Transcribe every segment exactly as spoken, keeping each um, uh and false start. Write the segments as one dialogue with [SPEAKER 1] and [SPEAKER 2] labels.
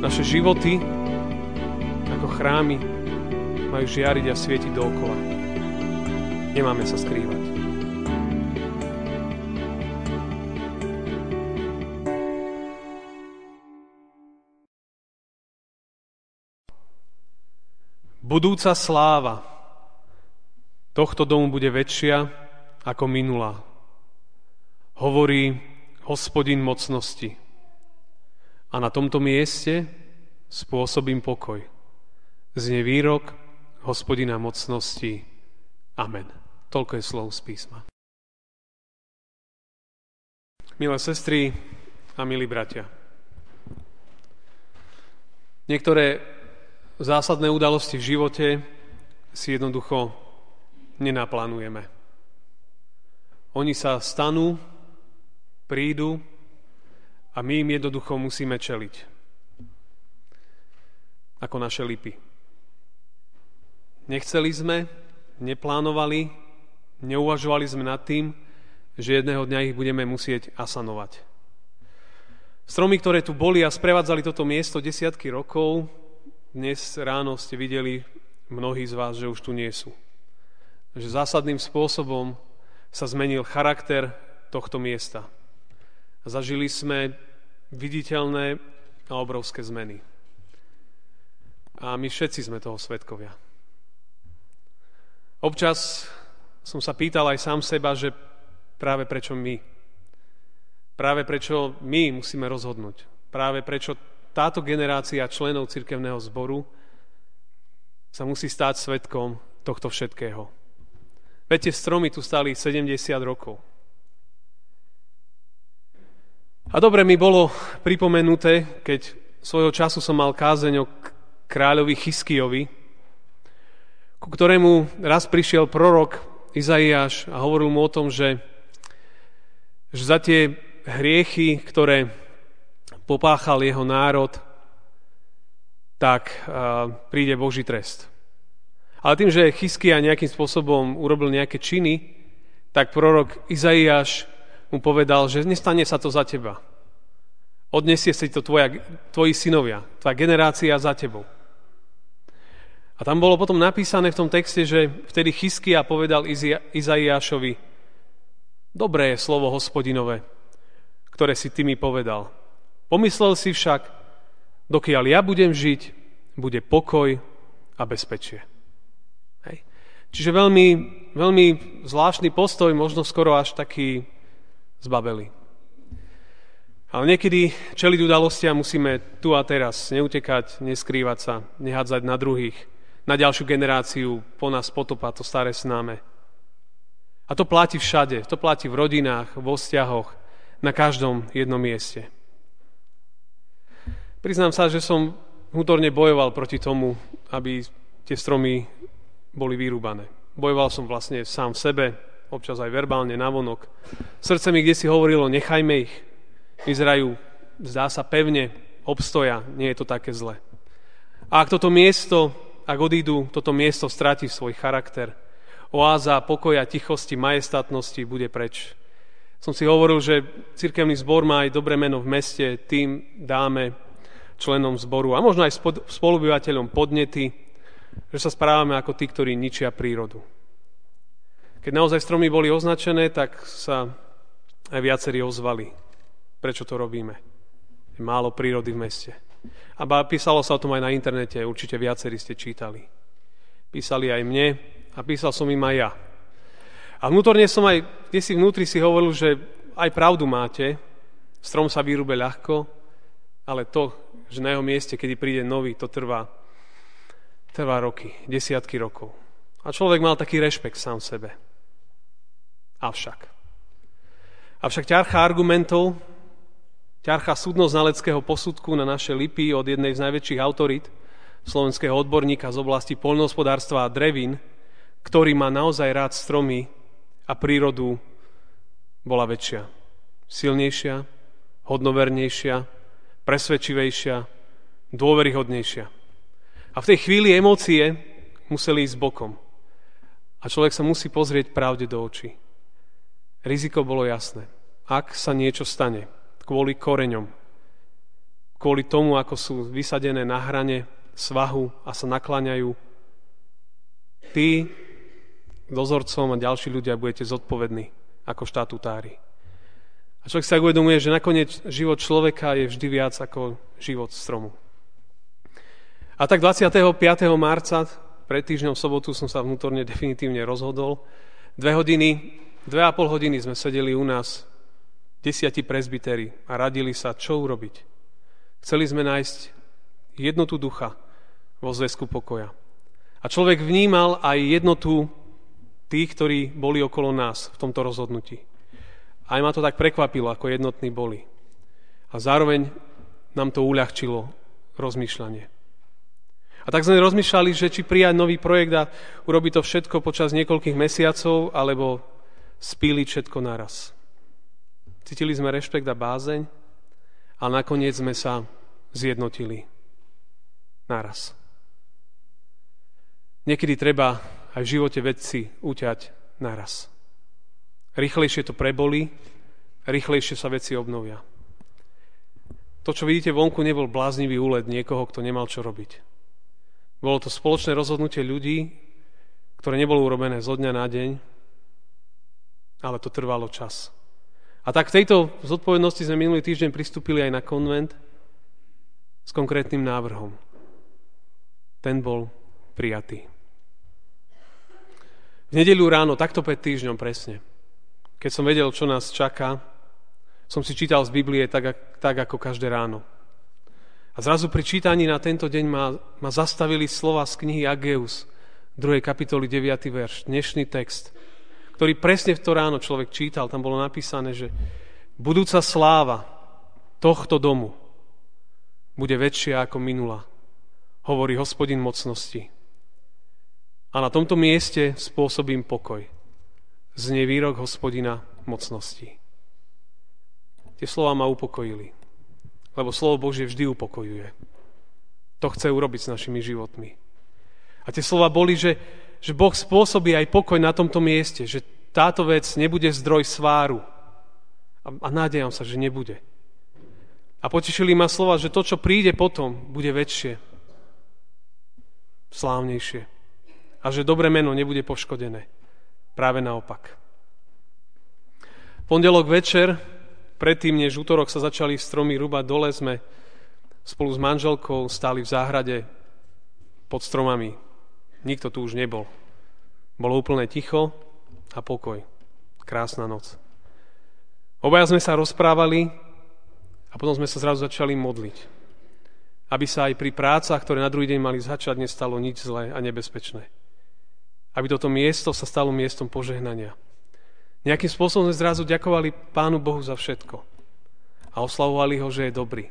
[SPEAKER 1] Naše životy ako chrámy majú žiariť a svietiť dookola. Nemáme sa skrývať. Budúca sláva tohto domu bude väčšia ako minulá, hovorí Hospodin mocnosti. A na tomto mieste spôsobím pokoj. Znie výrok Hospodina mocnosti. Amen. Toľko je slov z písma. Milé sestry a milí bratia, niektoré zásadné udalosti v živote si jednoducho nenaplánujeme. Oni sa stanú, prídu a my im jednoducho musíme čeliť. Ako naše lipy. Nechceli sme, neplánovali, neuvažovali sme nad tým, že jedného dňa ich budeme musieť asanovať. Stromy, ktoré tu boli a sprevádzali toto miesto desiatky rokov, dnes ráno ste videli mnohí z vás, že už tu nie sú. Že zásadným spôsobom sa zmenil charakter tohto miesta. Zažili sme viditeľné a obrovské zmeny. A my všetci sme toho svedkovia. Občas som sa pýtal aj sám seba, že práve prečo my? Práve prečo my musíme rozhodnúť? Práve prečo táto generácia členov cirkevného zboru sa musí stáť svedkom tohto všetkého? Veď tie stromy tu stáli sedemdesiat rokov. A dobre mi bolo pripomenuté, keď svojho času som mal kázeň o kráľovi Chiskijovi, ku ktorému raz prišiel prorok Izaiáš a hovoril mu o tom, že, že za tie hriechy, ktoré popáchal jeho národ, tak uh, príde Boží trest. Ale tým, že Chiskija nejakým spôsobom urobil nejaké činy, tak prorok Izaiáš mu povedal, že nestane sa to za teba. Odnesie si to tvoja, tvoji synovia, tvoja generácia za tebou. A tam bolo potom napísané v tom texte, že vtedy Chiskija povedal Izaiášovi: dobré je slovo Hospodinové, ktoré si ty mi povedal. Pomyslel si však, dokiaľ ja budem žiť, bude pokoj a bezpečie. Hej. Čiže veľmi, veľmi zvláštny postoj, možno skoro až taký zbabelý. Ale niekedy čeliť udalostiam musíme tu a teraz neutekať, neskrývať sa, nehádzať na druhých, na ďalšiu generáciu, po nás potopa to staré známe. A to platí všade, to platí v rodinách, vo vzťahoch, na každom jednom mieste. Priznám sa, že som vnútorne bojoval proti tomu, aby tie stromy boli vyrúbané. Bojoval som vlastne sám v sebe, občas aj verbálne, navonok. Srdce mi kdesi hovorilo, nechajme ich. Vyzerajú, zdá sa pevne, obstoja, nie je to také zle. A ak toto miesto, ak odídu, toto miesto stratí svoj charakter, oáza pokoja, tichosti, majestátnosti bude preč. Som si hovoril, že cirkevný zbor má aj dobré meno v meste, tým dáme členom zboru a možno aj spoluobyvateľom podnety, že sa správame ako tí, ktorí ničia prírodu. Keď naozaj stromy boli označené, tak sa aj viacerí ozvali. Prečo to robíme? Je málo prírody v meste. A písalo sa o tom aj na internete, určite viacerí ste čítali. Písali aj mne a písal som im aj ja. A vnútorne som aj, kde si vnútri si hovoril, že aj pravdu máte, strom sa vyrúbe ľahko, ale to, že na jeho mieste, kedy príde nový, to trvá, trvá roky, desiatky rokov. A človek mal taký rešpekt sám v sebe. Avšak. Avšak ťarcha argumentov, ťarcha súdno-znaleckého posudku na naše lipy od jednej z najväčších autorít, slovenského odborníka z oblasti poľnohospodárstva a drevín, ktorý má naozaj rád stromy a prírodu, bola väčšia, silnejšia, hodnovernejšia, presvedčivejšia, dôveryhodnejšia. A v tej chvíli emócie museli ísť bokom. A človek sa musí pozrieť pravde do očí. Riziko bolo jasné. Ak sa niečo stane kvôli koreňom, kvôli tomu, ako sú vysadené na hrane svahu a sa nakláňajú. Ty, dozorcom a ďalší ľudia budete zodpovední ako štatútári. A človek sa uvedomuje, že nakoniec život človeka je vždy viac ako život stromu. A tak dvadsiateho piateho marca, pred týždňom v sobotu, som sa vnútorne definitívne rozhodol. Dve hodiny, dve a pol hodiny sme sedeli u nás, desiati presbyteri, a radili sa, čo urobiť. Chceli sme nájsť jednotu ducha vo zväzku pokoja. A človek vnímal aj jednotu tých, ktorí boli okolo nás v tomto rozhodnutí. Aj ma to tak prekvapilo, ako jednotní boli. A zároveň nám to uľahčilo rozmýšľanie. A tak sme rozmýšľali, že či prijať nový projekt a urobiť to všetko počas niekoľkých mesiacov, alebo spíliť všetko naraz. Cítili sme rešpekt a bázeň, a nakoniec sme sa zjednotili naraz. Niekedy treba aj v živote veci uťať naraz. Rýchlejšie to prebolí, rýchlejšie sa veci obnovia. To, čo vidíte vonku, nebol bláznivý úlet niekoho, kto nemal čo robiť. Bolo to spoločné rozhodnutie ľudí, ktoré nebolo urobené zo dňa na deň, ale to trvalo čas. A tak v tejto zodpovednosti sme minulý týždeň pristúpili aj na konvent s konkrétnym návrhom. Ten bol prijatý. V nedeľu ráno, takto pred týždňom presne, keď som vedel, čo nás čaká, som si čítal z Biblie tak, tak ako každé ráno. A zrazu pri čítaní na tento deň ma, ma zastavili slova z knihy Ageus, druhej kapitoly deviaty verš, dnešný text, ktorý presne v to ráno človek čítal. Tam bolo napísané, že budúca sláva tohto domu bude väčšia ako minula, hovorí Hospodin mocnosti. A na tomto mieste spôsobím pokoj. Znie výrok Hospodina mocnosti. Tie slova ma upokojili, lebo slovo Božie vždy upokojuje. To chce urobiť s našimi životmi. A tie slova boli, že, že Boh spôsobí aj pokoj na tomto mieste, že táto vec nebude zdroj sváru. A, a nádejam sa, že nebude. A potešili ma slova, že to, čo príde potom, bude väčšie, slávnejšie. A že dobré meno nebude poškodené. Práve naopak. Pondelok večer, predtým, než útorok sa začali stromy rúbať dole, sme spolu s manželkou stáli v záhrade pod stromami. Nikto tu už nebol. Bolo úplne ticho a pokoj. Krásna noc. Obaja sme sa rozprávali a potom sme sa zrazu začali modliť. Aby sa aj pri prácach, ktoré na druhý deň mali začať, nestalo nič zlé a nebezpečné. Aby toto miesto sa stalo miestom požehnania. Nejakým spôsobom sme zrazu ďakovali Pánu Bohu za všetko. A oslavovali ho, že je dobrý.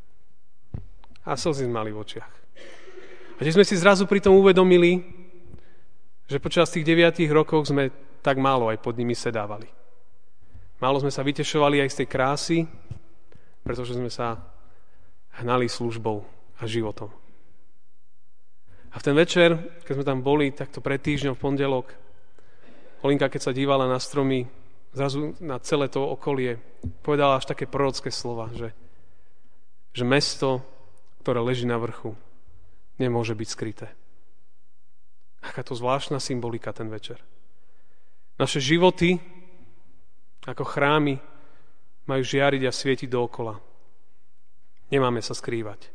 [SPEAKER 1] A slzy mali v očiach. A že sme si zrazu pri tom uvedomili, že počas tých deviatich rokov sme tak málo aj pod nimi sedávali. Málo sme sa vytešovali aj z tej krásy, pretože sme sa hnali službou a životom. A v ten večer, keď sme tam boli, takto pred týždňom v pondelok, Olinka, keď sa dívala na stromy, zrazu na celé to okolie, povedala až také prorocké slova, že, že mesto, ktoré leží na vrchu, nemôže byť skryté. Aká to zvláštna symbolika ten večer. Naše životy, ako chrámy, majú žiariť a svietiť dookola. Nemáme sa skrývať.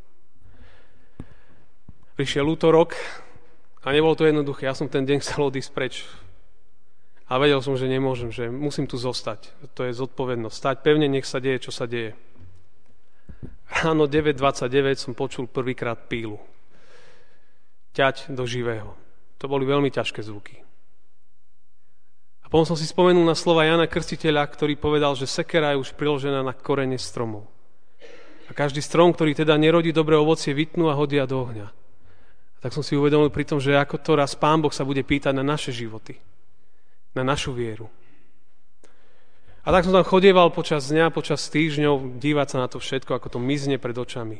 [SPEAKER 1] Prišiel útorok a nebolo to jednoduché. Ja som ten deň chcel odísť preč. A vedel som, že nemôžem, že musím tu zostať. To je zodpovednosť. Stať pevne, nech sa deje, čo sa deje. Ráno deväť dvadsaťdeväť som počul prvýkrát pílu. Ťať do živého. To boli veľmi ťažké zvuky. A potom som si spomenul na slova Jana Krstiteľa, ktorý povedal, že sekera je už priložená na korene stromov. A každý strom, ktorý teda nerodí dobré ovocie, vytnú a hodia do ohňa. A tak som si uvedomil pri tom, že ako to raz Pán Boh sa bude pýtať na naše životy. Na našu vieru. A tak som tam chodieval počas dňa, počas týždňov, dívať sa na to všetko, ako to mizne pred očami.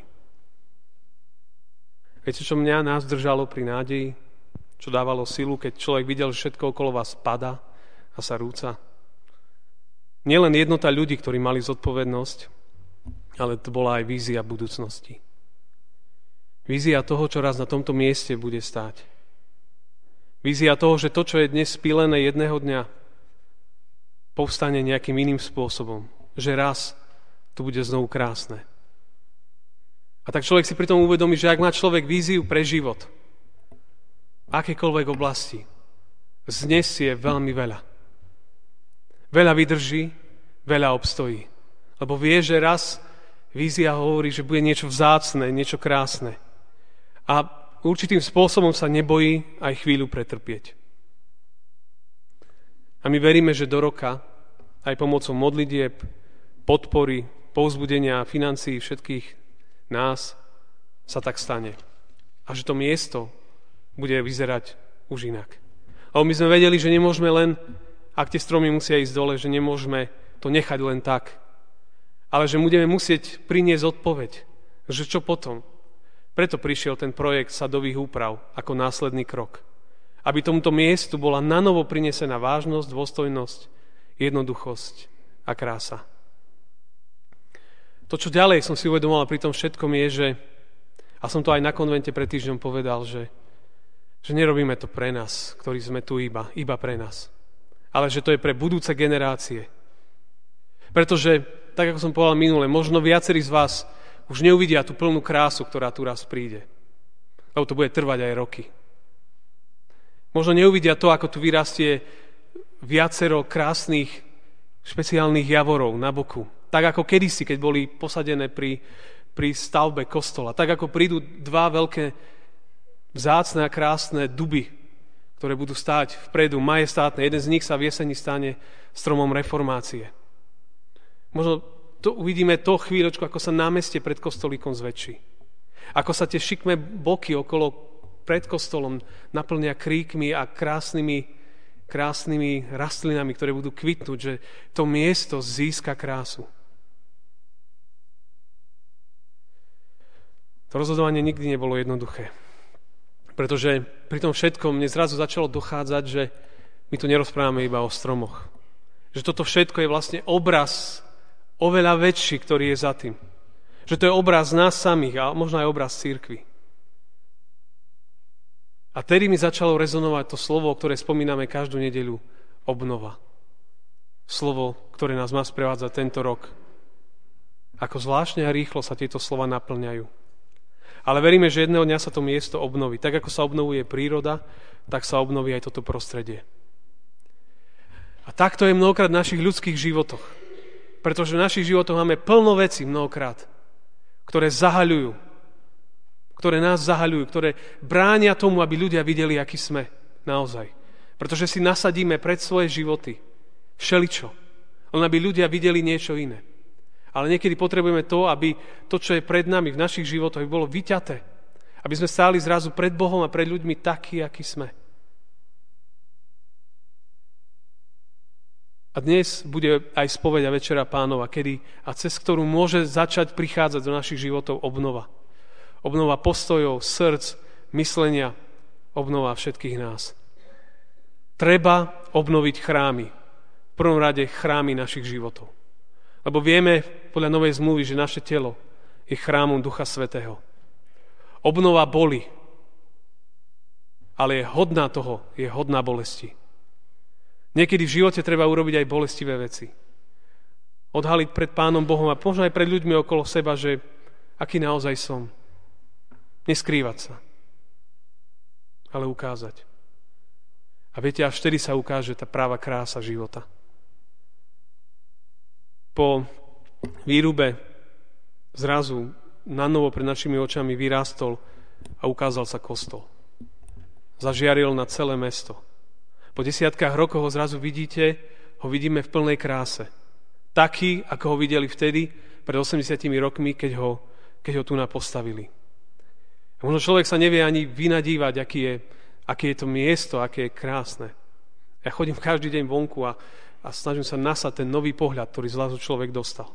[SPEAKER 1] Viete, čo mňa nás držalo pri nádeji? Čo dávalo silu, keď človek videl, že všetko okolo vás padá a sa rúca? Nielen jednota ľudí, ktorí mali zodpovednosť, ale to bola aj vízia budúcnosti. Vízia toho, čo raz na tomto mieste bude stáť. Vízia toho, že to, čo je dnes spílené, jedného dňa povstane nejakým iným spôsobom. Že raz tu bude znovu krásne. A tak človek si pri tom uvedomí, že ak má človek víziu pre život, akékoľvek oblasti, znesie veľmi veľa. Veľa vydrží, veľa obstojí. Lebo vie, že raz vízia hovorí, že bude niečo vzácne, niečo krásne. A určitým spôsobom sa nebojí aj chvíľu pretrpieť. A my veríme, že do roka aj pomocou modlitieb, podpory, povzbudenia a financií všetkých nás sa tak stane. A že to miesto bude vyzerať už inak. Ale my sme vedeli, že nemôžeme len, ak tie stromy musia ísť dole, že nemôžeme to nechať len tak. Ale že budeme musieť priniesť odpoveď, že čo potom. Preto prišiel ten projekt sadových úprav ako následný krok. Aby tomuto miestu bola nanovo prinesená vážnosť, dôstojnosť, jednoduchosť a krása. To, čo ďalej som si uvedomoval pri tom všetkom je, že, a som to aj na konvente pred týždňom povedal, že, že nerobíme to pre nás, ktorí sme tu iba, iba pre nás. Ale že to je pre budúce generácie. Pretože, tak ako som povedal minule, možno viacerí z vás už neuvidia tú plnú krásu, ktorá tu raz príde. Lebo to bude trvať aj roky. Možno neuvidia to, ako tu vyrastie viacero krásnych špeciálnych javorov na boku. Tak ako kedysi, keď boli posadené pri, pri stavbe kostola. Tak ako prídu dva veľké vzácne a krásne duby, ktoré budú stáť vpredu, majestátne. Jeden z nich sa v jeseni stane stromom reformácie. Možno to uvidíme to chvíľočku, ako sa námestie pred kostolíkom zväčší. Ako sa tie šikmé boky okolo pred kostolom naplnia kríkmi a krásnymi, krásnymi rastlinami, ktoré budú kvitnúť, že to miesto získa krásu. To rozhodovanie nikdy nebolo jednoduché. Pretože pri tom všetkom mne zrazu začalo dochádzať, že my tu nerozprávame iba o stromoch. Že toto všetko je vlastne obraz oveľa väčší, ktorý je za tým. Že to je obraz nás samých a možno aj obraz cirkvi. A tedy mi začalo rezonovať to slovo, ktoré spomíname každú nedeľu, obnova. Slovo, ktoré nás má sprevádzať tento rok. Ako zvláštne a rýchlo sa tieto slova naplňajú. Ale veríme, že jedného dňa sa to miesto obnoví. Tak ako sa obnovuje príroda, tak sa obnoví aj toto prostredie. A takto je mnohokrát v našich ľudských životoch. Pretože v našich životoch máme plno vecí mnohokrát, ktoré zahaľujú, ktoré nás zahaľujú, ktoré bránia tomu, aby ľudia videli, akí sme naozaj. Pretože si nasadíme pred svoje životy všeličo, len aby ľudia videli niečo iné. Ale niekedy potrebujeme to, aby to, čo je pred nami v našich životoch, bolo vyťaté. Aby sme stáli zrazu pred Bohom a pred ľuďmi takí, akí sme. A dnes bude aj spoveď a večera Pánova, kedy a cez ktorú môže začať prichádzať do našich životov obnova. Obnova postojov, srdc, myslenia, obnova všetkých nás. Treba obnoviť chrámy. V prvom rade chrámy našich životov. Lebo vieme podľa Novej zmluvy, že naše telo je chrámom Ducha Svätého. Obnova boli, ale je hodná toho, je hodná bolesti. Niekedy v živote treba urobiť aj bolestivé veci. Odhaliť pred Pánom Bohom a možno aj pred ľuďmi okolo seba, že aký naozaj som. Neskrývať sa, ale ukázať. A viete, až vtedy sa ukáže tá práva krása života. Po výrube zrazu na novo pred našimi očami vyrástol a ukázal sa kostol. Zažiaril na celé mesto. Po desiatkách rokov ho zrazu vidíte, ho vidíme v plnej kráse. Taký, ako ho videli vtedy, pred osemdesiatimi rokmi, keď ho, keď ho tu napostavili. A možno človek sa nevie ani vynadívať, aký je, aké je to miesto, aké je krásne. Ja chodím každý deň vonku a, a snažím sa nasať ten nový pohľad, ktorý zrazu človek dostal.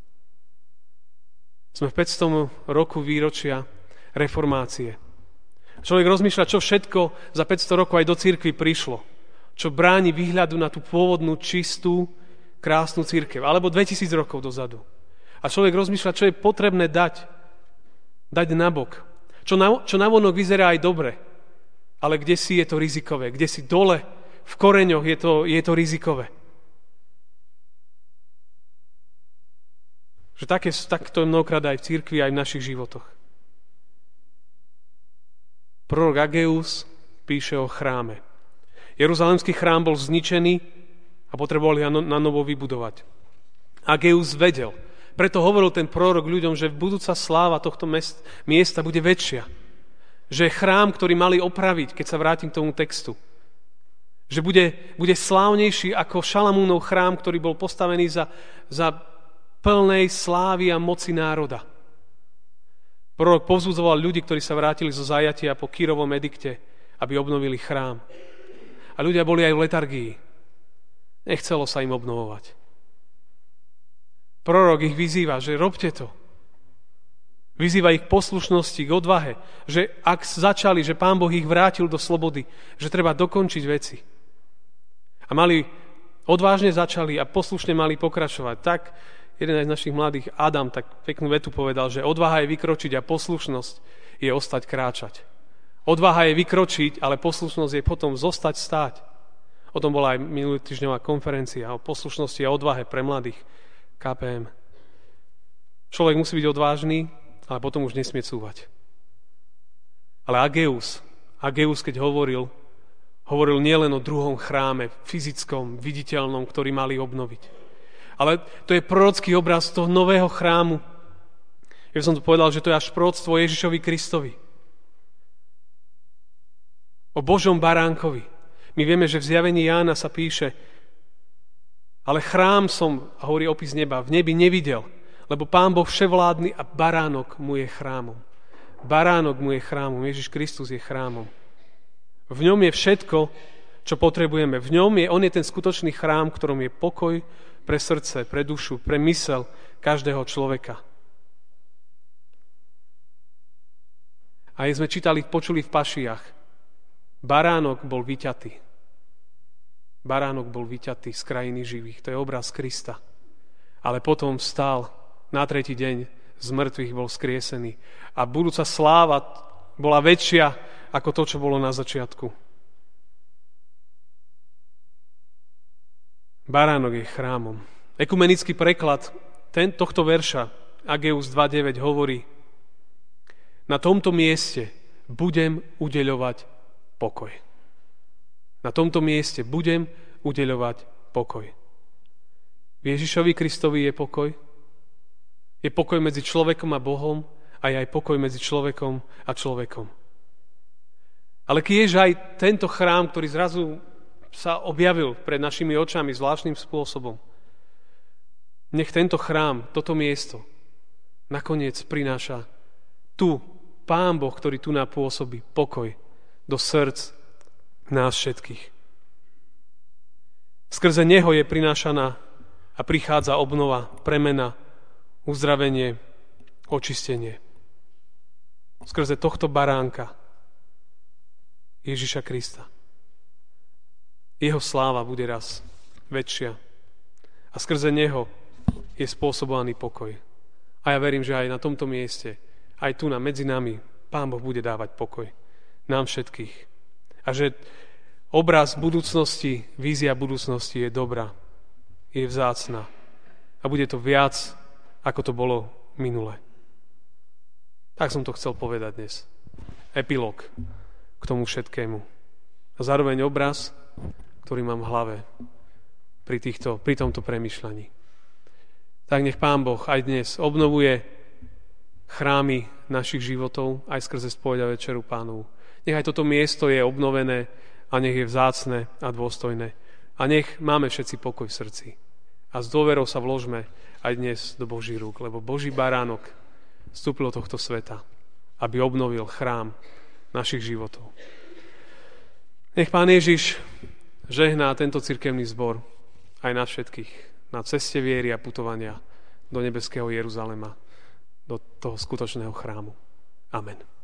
[SPEAKER 1] Sme v päťstom roku výročia reformácie. Človek rozmýšľa, čo všetko za päťsto rokov aj do cirkvi prišlo. Čo bráni výhľadu na tú pôvodnú, čistú, krásnu cirkev. Alebo dvetisíc rokov dozadu. A človek rozmýšľa, čo je potrebné dať. Dať nabok. Čo, na, čo navonok vyzerá aj dobre. Ale kde si je to rizikové? Kde si dole, v koreňoch je to, je to rizikové. Že také, tak to je mnohokrát aj v cirkvi, aj v našich životoch. Prorok Ageus píše o chráme. Jeruzalemský chrám bol zničený a potrebovali ho na novo vybudovať. Ageus vedel. Preto hovoril ten prorok ľuďom, že budúca sláva tohto mest, miesta bude väčšia. Že je chrám, ktorý mali opraviť, keď sa vrátim k tomu textu. Že bude, bude slávnejší ako Šalamúnov chrám, ktorý bol postavený za, za plnej slávy a moci národa. Prorok povzbudzoval ľudí, ktorí sa vrátili zo zajatia po Kyrovom edikte, aby obnovili chrám. A ľudia boli aj v letargii. Nechcelo sa im obnovovať. Prorok ich vyzýva, že robte to. Vyzýva ich k poslušnosti, k odvahe, že ak začali, že Pán Boh ich vrátil do slobody, že treba dokončiť veci. A mali, odvážne začali a poslušne mali pokračovať. Tak jeden z našich mladých, Adam, tak peknú vetu povedal, že odvaha je vykročiť a poslušnosť je ostať kráčať. Odvaha je vykročiť, ale poslušnosť je potom zostať stáť. O tom bola aj minulý týždňová konferencia o poslušnosti a odvahe pre mladých ká pé em. Človek musí byť odvážny, ale potom už nesmie cúvať. Ale Ageus, Ageus, keď hovoril, hovoril nielen o druhom chráme, fyzickom, viditeľnom, ktorý mali obnoviť. Ale to je prorocký obraz toho nového chrámu. Ja som to povedal, že to je až proroctvo Ježišovi Kristovi. O Božom baránkovi. My vieme, že v zjavení Jána sa píše, ale chrám som, a hovorí opis neba, v nebi nevidel, lebo Pán Boh vševládny a baránok mu je chrámom. Baránok mu je chrámom, Ježiš Kristus je chrámom. V ňom je všetko, čo potrebujeme. V ňom je, on je ten skutočný chrám, v ktorom je pokoj pre srdce, pre dušu, pre mysel každého človeka. A sme čítali, počuli v Pašiach, baránok bol vyťatý. Baránok bol vyťatý z krajiny živých. To je obraz Krista. Ale potom vstal na tretí deň, z mŕtvych bol skriesený. A budúca sláva bola väčšia ako to, čo bolo na začiatku. Baránok je chrámom. Ekumenický preklad ten, tohto verša Ageus dva deväť hovorí: na tomto mieste budem udeľovať pokoj. Na tomto mieste budem udeľovať pokoj. V Ježišovi Kristovi je pokoj. Je pokoj medzi človekom a Bohom a je aj pokoj medzi človekom a človekom. Ale kiež aj tento chrám, ktorý zrazu sa objavil pred našimi očami zvláštnym spôsobom, nech tento chrám, toto miesto nakoniec prináša tu Pán Boh, ktorý tu nám pôsobí, pokoj do srdc nás všetkých. Skrze neho je prinášaná a prichádza obnova, premena, uzdravenie, očistenie. Skrze tohto baránka Ježiša Krista. Jeho sláva bude raz väčšia a skrze neho je spôsobovaný pokoj. A ja verím, že aj na tomto mieste, aj tu na medzi nami, Pán Boh bude dávať pokoj. Nám všetkých. A že obraz budúcnosti, vízia budúcnosti je dobrá, je vzácna. A bude to viac, ako to bolo minule. Tak som to chcel povedať dnes. Epilóg k tomu všetkému. A zároveň obraz, ktorý mám v hlave pri, týchto, pri tomto premýšľaní. Tak nech Pán Boh aj dnes obnovuje chrámy našich životov aj skrze spoveď a večeru Pánovu. Nech aj toto miesto je obnovené a nech je vzácne a dôstojné. A nech máme všetci pokoj v srdci. A s dôverou sa vložme aj dnes do Božích rúk, lebo Boží baránok vstúpil do tohto sveta, aby obnovil chrám našich životov. Nech Pán Ježiš žehná tento cirkevný zbor aj nás všetkých na ceste viery a putovania do nebeského Jeruzalema, do toho skutočného chrámu. Amen.